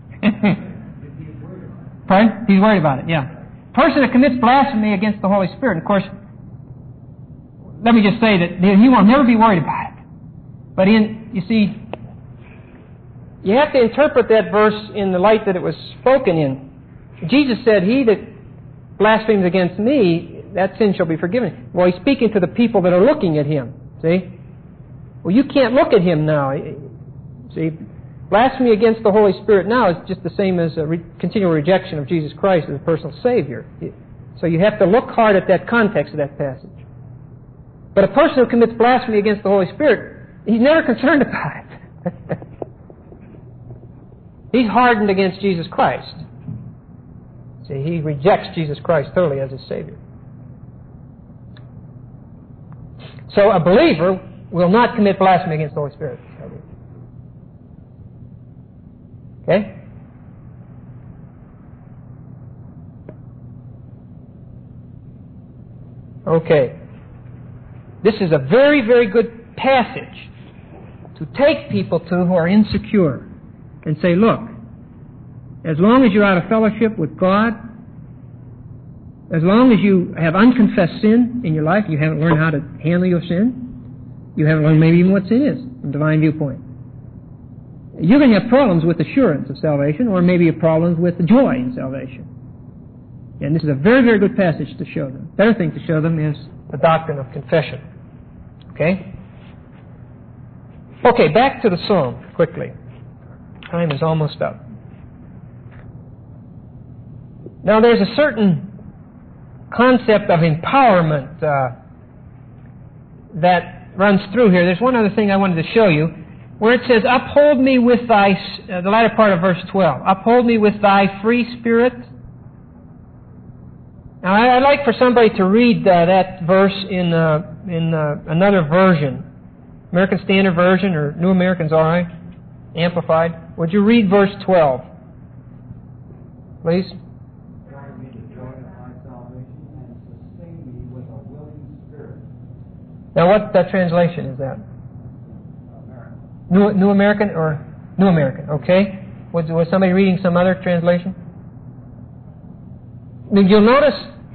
A: Pardon? He's worried about it, yeah. A person that commits blasphemy against the Holy Spirit, of course, let me just say that he will never be worried about it. But in, you see, you have to interpret that verse in the light that it was spoken in. Jesus said, "He that blasphemes against me, that sin shall be forgiven." Well, he's speaking to the people that are looking at him. See? Well, you can't look at him now. See? Blasphemy against the Holy Spirit now is just the same as a re- continual rejection of Jesus Christ as a personal Savior. So you have to look hard at that context of that passage. But a person who commits blasphemy against the Holy Spirit, he's never concerned about it. He's hardened against Jesus Christ. See, he rejects Jesus Christ totally as his Savior. So a believer will not commit blasphemy against the Holy Spirit. Okay? Okay. This is a very, very good passage to take people to who are insecure and say, look, as long as you're out of fellowship with God, as long as you have unconfessed sin in your life, you haven't learned how to handle your sin, you haven't learned maybe even what sin is from a divine viewpoint, you're going to have problems with assurance of salvation, or maybe problems with joy in salvation. And this is a very, very good passage to show them. Better thing to show them is the doctrine of confession. Okay? Okay, back to the psalm, quickly. Time is almost up. Now, there's a certain concept of empowerment uh, that runs through here. There's one other thing I wanted to show you, where it says, "Uphold me with thy," uh, the latter part of verse twelve, "Uphold me with thy free spirit." Now, I'd like for somebody to read uh, that verse in uh, in uh, another version, American Standard Version, or New American's all right, Amplified. Would you read verse twelve, please? Now, what uh, translation is that? New, New American or New American? Okay. Was, was somebody reading some other translation? You'll notice.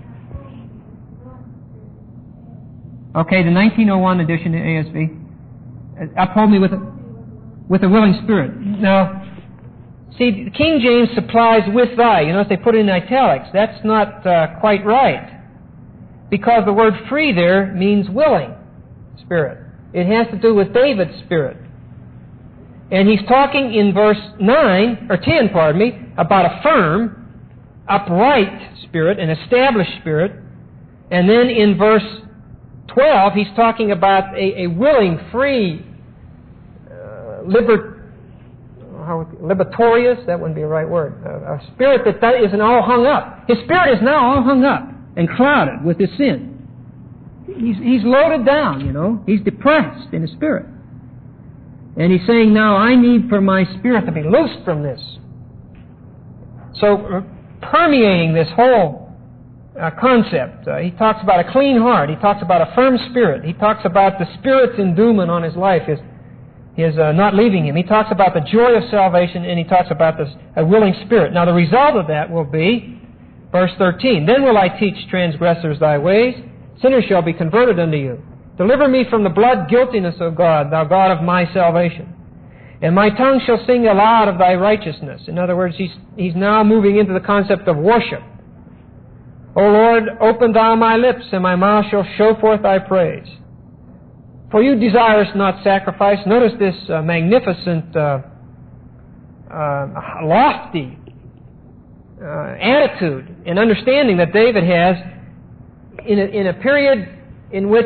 A: Okay, the nineteen oh one edition of A S V. Uphold me with a, with a willing spirit. Now, see, King James supplies "with thy." You notice they put it in italics. That's not uh, quite right, because the word "free" there means willing spirit. It has to do with David's spirit. And he's talking in verse nine, or ten, pardon me, about a firm, upright spirit, an established spirit. And then in verse twelve, he's talking about a, a willing, free, uh, liber, how, liberatorious, that wouldn't be a right word, a, a spirit that, that isn't all hung up. His spirit is now all hung up and clouded with his sin. He's, he's loaded down, you know. He's depressed in his spirit. And he's saying, now I need for my spirit to be loosed from this. So, uh, permeating this whole uh, concept, uh, he talks about a clean heart. He talks about a firm spirit. He talks about the Spirit's endowment on his life, his, his uh, not leaving him. He talks about the joy of salvation, and he talks about this, a willing spirit. Now, the result of that will be, verse thirteen, "Then will I teach transgressors thy ways. Sinners shall be converted unto you. Deliver me from the blood guiltiness, O God, thou God of my salvation. And my tongue shall sing aloud of thy righteousness." In other words, he's, he's now moving into the concept of worship. "O Lord, open thou my lips, and my mouth shall show forth thy praise. For you desirest not sacrifice." Notice this uh, magnificent, uh, uh, lofty uh, attitude and understanding that David has in a, in a period in which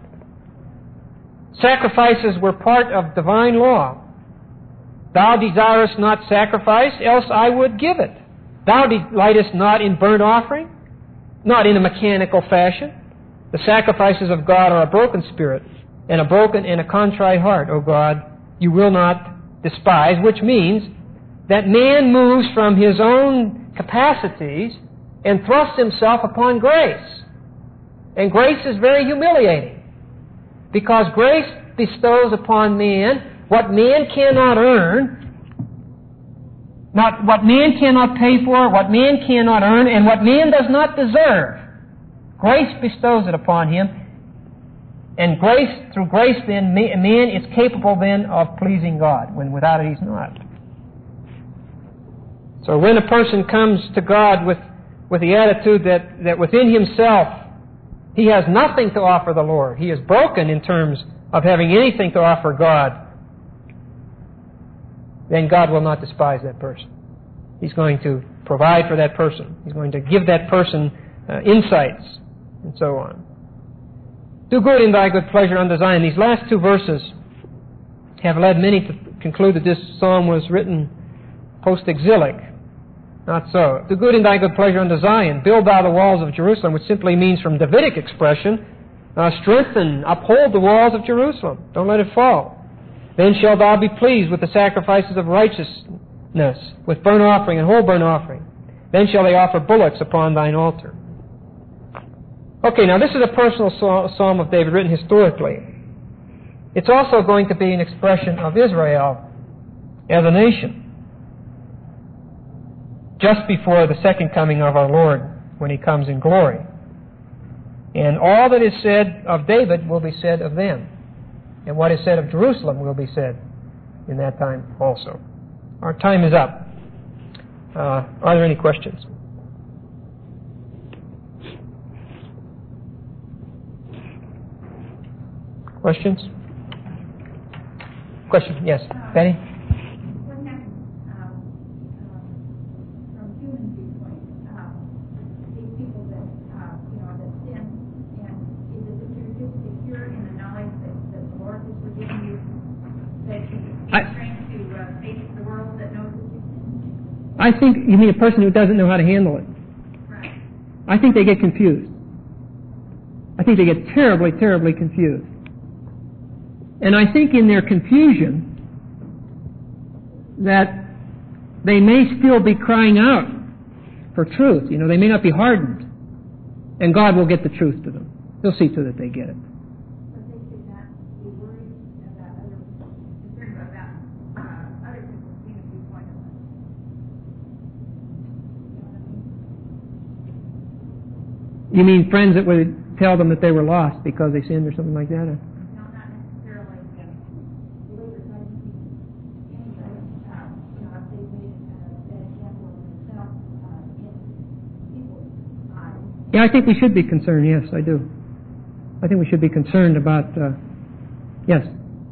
A: sacrifices were part of divine law. "Thou desirest not sacrifice, else I would give it. Thou delightest not in burnt offering," not in a mechanical fashion. The sacrifices of God are a broken spirit and a broken and a contrite heart, O God, you will not despise, which means that man moves from his own capacities and thrusts himself upon grace. And grace is very humiliating, because grace bestows upon man what man cannot earn, not what man cannot pay for, what man cannot earn, and what man does not deserve. Grace bestows it upon him, and grace, through grace then, man is capable then of pleasing God, when without it he's not. So when a person comes to God with, with the attitude that, that within himself he has nothing to offer the Lord, he is broken in terms of having anything to offer God, then God will not despise that person. He's going to provide for that person. He's going to give that person uh, insights, and so on. Do good in thy good pleasure unto Zion. These last two verses have led many to conclude that this psalm was written post-exilic. Not so. Do good in thy good pleasure unto Zion. Build thou the walls of Jerusalem, which simply means, from Davidic expression, uh, strengthen, uphold the walls of Jerusalem. Don't let it fall. Then shalt thou be pleased with the sacrifices of righteousness, with burnt offering and whole burnt offering. Then shall they offer bullocks upon thine altar. Okay, now this is a personal psalm of David, written historically. It's also going to be an expression of Israel as a nation, just before the second coming of our Lord, when He comes in glory. And all that is said of David will be said of them. And what is said of Jerusalem will be said in that time also. Our time is up. Uh, are there any questions? Questions? Question? Yes. Benny?
B: I think you mean a person who doesn't know how to handle it. Right. I think they get confused. I think they get terribly, terribly confused. And I think in their confusion that they may still be crying out for truth. You know, they may not be hardened. And God will get the truth to them. He'll see to it that they get it.
C: But they should not be worried about other, concerned about uh, other people's point of view.
B: You mean friends that would tell them that they were lost because they sinned or something like that? Or?
C: No, not necessarily. Believers might be anybody, uh, you know, if they made uh, that example of themselves uh, in people's eyes.
B: Yeah, I think we should be concerned. Yes, I do. I think we should be concerned about. Uh, yes.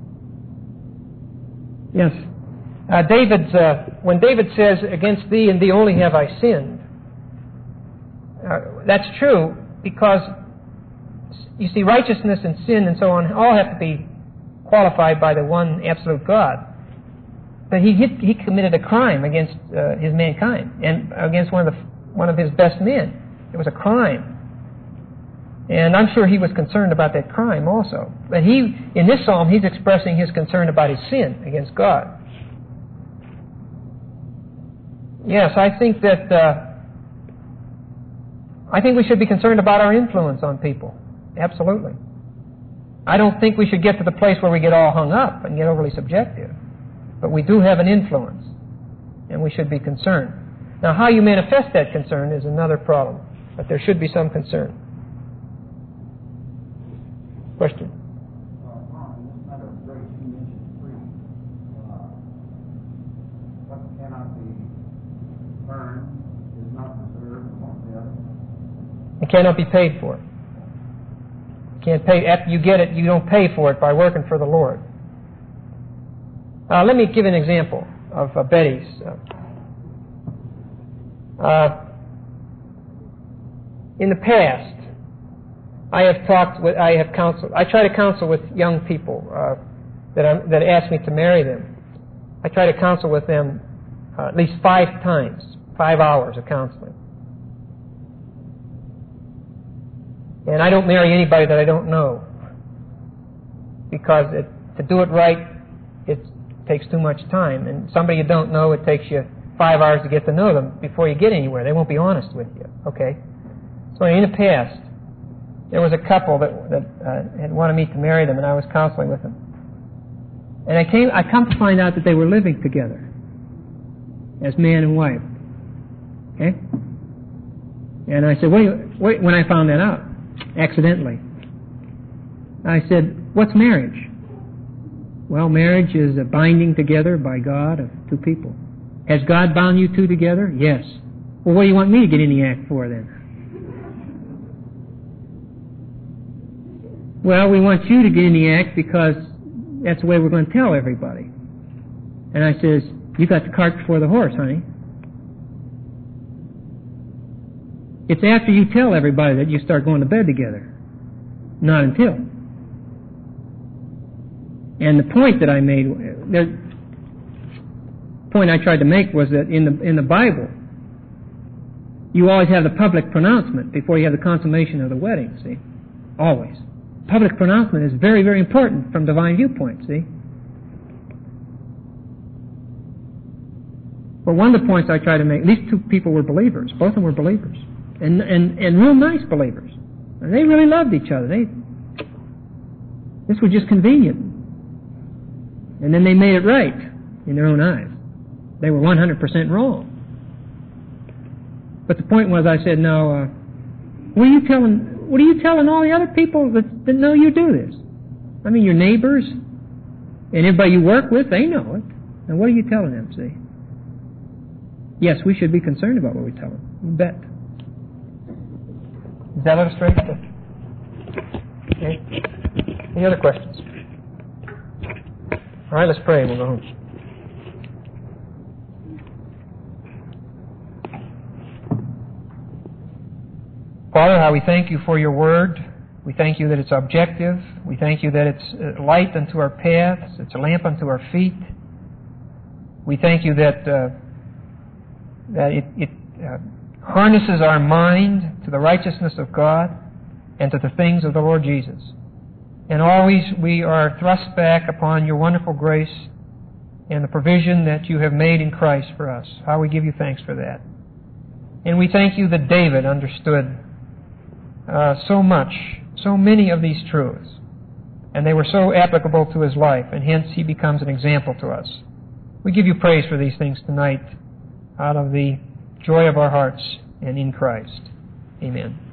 B: Yes.
A: Uh, David's uh, when David says, "Against thee and thee only have I sinned." Uh, that's true, because you see, righteousness and sin and so on all have to be qualified by the one absolute God. But he he, he committed a crime against uh, his mankind and against one of the one of his best men. It was a crime, and I'm sure he was concerned about that crime also. But he, in this psalm, he's expressing his concern about his sin against God. Yes, I think that. Uh, I think we should be concerned about our influence on people. Absolutely. I don't think we should get to the place where we get all hung up and get overly subjective. But we do have an influence, and we should be concerned. Now, how you manifest that concern is another problem, but there should be some concern. Question? It cannot be paid for. You can't pay after you get it. You don't pay for it by working for the Lord. Uh, let me give an example of uh, Betty's. Uh, uh, in the past, I have talked with, I have counseled. I try to counsel with young people uh, that I'm, that ask me to marry them. I try to counsel with them uh, at least five times, five hours of counseling. And I don't marry anybody that I don't know. Because it, to do it right, it takes too much time. And somebody you don't know, it takes you five hours to get to know them before you get anywhere. They won't be honest with you. Okay? So in the past, there was a couple that, that uh, had wanted me to marry them, and I was counseling with them. And I came, I come to find out that they were living together as man and wife. Okay? And I said, wait, wait, when I found that out, accidentally, I said, what's marriage? Well, marriage is a binding together by God of two people. Has God bound you two together? Yes. Well, what do you want me to get in the act for then? Well, we want you to get in the act because that's the way we're going to tell everybody. And I says, you got the cart before the horse, honey. It's after you tell everybody that you start going to bed together. Not until. And the point that I made, the point I tried to make was that in the in the Bible, you always have the public pronouncement before you have the consummation of the wedding, see? Always. Public pronouncement is very, very important from divine viewpoint, see? Well, one of the points I tried to make, these two people were believers. Both of them were believers. And and, and real nice believers. And they really loved each other. They This was just convenient. And then they made it right in their own eyes. They were one hundred percent wrong. But the point was, I said, no, uh, what are you telling... What are you telling all the other people that, that know you do this? I mean, your neighbors and everybody you work with, they know it. And what are you telling them, see? Yes, we should be concerned about what we tell them. You bet. Is that illustrated? Okay. Any other questions? All right, let's pray and we'll go home. Father, how we thank you for your word. We thank you that it's objective. We thank you that it's a light unto our paths. It's a lamp unto our feet. We thank you that uh, that it, it uh, harnesses our mind to the righteousness of God and to the things of the Lord Jesus. And always we are thrust back upon your wonderful grace and the provision that you have made in Christ for us. How we give you thanks for that. And we thank you that David understood Uh, so much, so many of these truths, and they were so applicable to his life, and hence he becomes an example to us. We give you praise for these things tonight out of the joy of our hearts and in Christ. Amen.